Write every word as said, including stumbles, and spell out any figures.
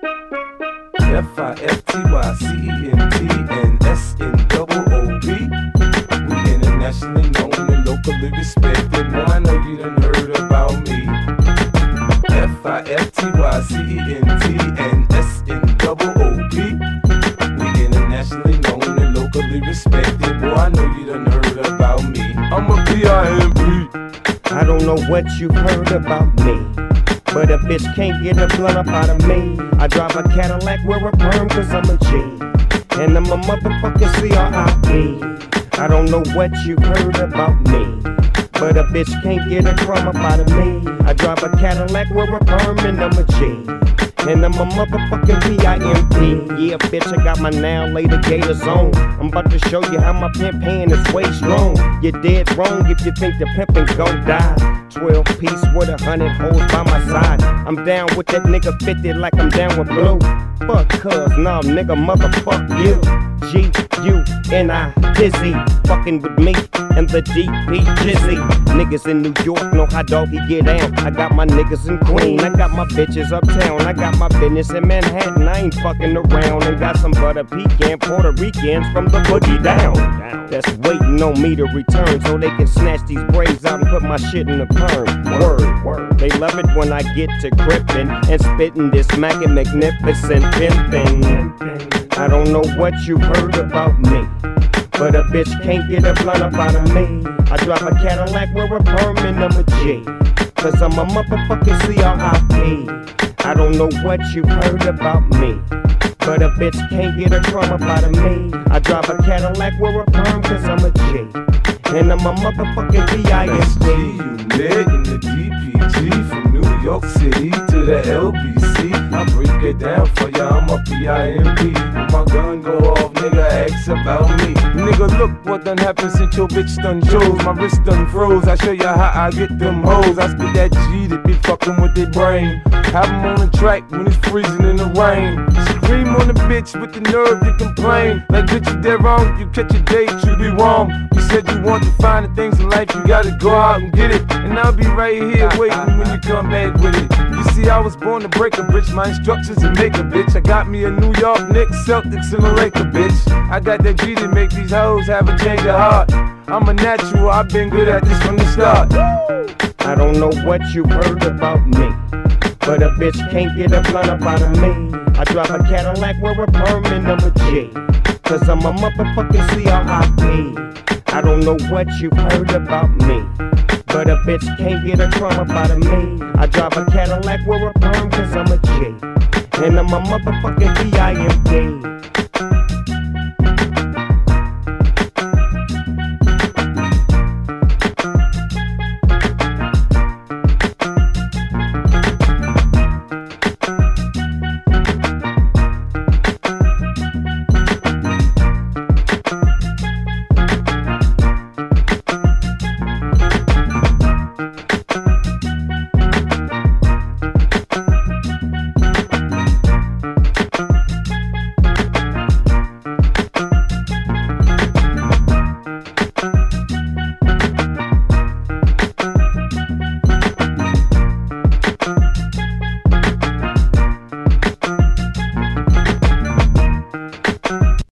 F I F T Y C E N T and S N O O B. We internationally known and locally respected. Now I know you done heard about me. F I F T Y C E N T and S N O O B. We internationally known and locally respected. Boy, I know you done heard about me. I'm a P I M P. I don't know what you heard about me, but a bitch can't get a blunt up out of me. I drive a Cadillac, wear a perm cause I'm a G, and I'm a motherfucking C R I P. I don't know what you heard about me, but a bitch can't get a crumb up out of me. I drive a Cadillac, wear a perm, and I'm a G, and I'm a motherfucking P I M P. Yeah, bitch, I got my now later gators on. I'm about to show you how my pimp hand is way strong. You're dead wrong if you think the pimpin' gon' die. twelve piece with a hundred hoes by my side. I'm down with that nigga fifty like I'm down with Blue. Fuck cuz, nah nigga, motherfuck you. G U N I Dizzy, fucking with me and the D P Jizzy. Niggas in New York know how doggy get down. I got my niggas in Queen, I got my bitches uptown. I got my business in Manhattan, I ain't fucking around. And got some butter pecan Puerto Ricans from the boogie down, that's waiting on me to return so they can snatch these braids out and put my shit in the perm. Word, word. They love it when I get to grippin' and spittin' this smackin' magnificent pimpin'. I don't know what you heard about me, but a bitch can't get a blunt up out of me. I drive a Cadillac, wear a perm, and I'm a G, cause I'm a motherfucking C R I P. I don't know what you heard about me, but a bitch can't get a crumb up out of me. I drive a Cadillac, wear a perm, cause I'm a G, and I'm a motherfucking P I M P. You met in the D P G from New York City to the L B C. I break it down for ya, I'm a P I M P. When my gun go off, nigga ask about me. Nigga, look what done happened since your bitch done chose. My wrist done froze, I show ya how I get them hoes. I spit that G that be fucking with their brain. Have them on the track when it's freezing in the rain. Scream on the bitch with the nerve to complain. Like bitch, you dead wrong, you catch a date, you be wrong. You said you want to find the things in life, you gotta go out and get it. And I'll be right here waiting when you come back with it. You see, I was born to break a bitch, my instructions to make a bitch. I got me a New York Knicks, Celtics, and a Laker bitch. I got that G to make these hoes have a change of heart. I'm a natural, I've been good at this from the start. I don't know what you heard about me, but a bitch can't get a blunt up out of me. I drive a Cadillac, wear a perm, and I'm a G, cause I'm a motherfucking C R I P. I don't know what you heard about me, but a bitch can't get a crumb up out of me. I drive a Cadillac, wear a perm, cause I'm a G, and I'm a motherfucking P I M P.